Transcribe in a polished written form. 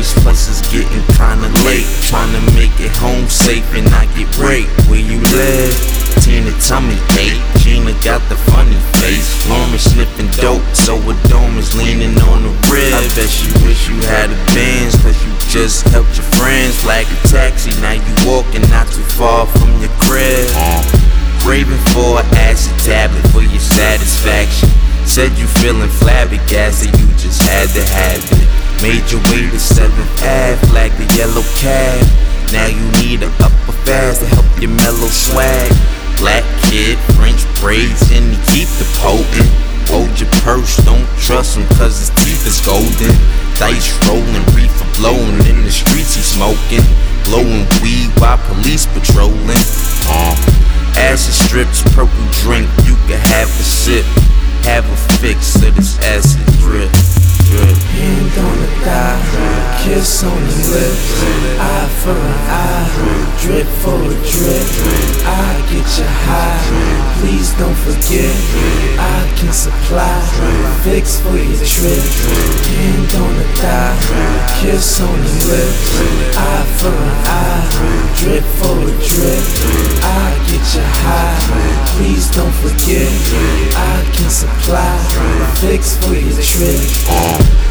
place, plus it's getting kinda late. Tryna make it home safe and not get raped. Where you live? Tina tummy ache. Gina got the funny face. Lauren sniffing dope, so a dome is leaning on the rib. I bet you wish you had a Benz, cause you just helped your friends. Flag a taxi, now you walking not too far from your crib. Craving for an acid tablet for your satisfaction. Said you feeling flabbergasted, you just had to have it. Made your way to 7th Ave, flag the yellow cab. Now you need a upper fast to help your mellow swag. Black kid, French braids, and he keep the potent. Hold your purse, don't trust him cause his teeth is golden. Dice rolling, reefer blowing, in the streets he smoking. Blowing weed while police patrolling. Acid strips, purple drink, you can have a sip. Have a fix of this acid drip. Hand on the thigh, kiss on the lips, eye for an eye, drip for a drip. I get you high, please don't forget, I can supply, fix for your trip. Hand on the thigh, kiss on the lips, eye for an eye, drip for a drip. I get you high, please don't forget, I can supply, fix for your trip.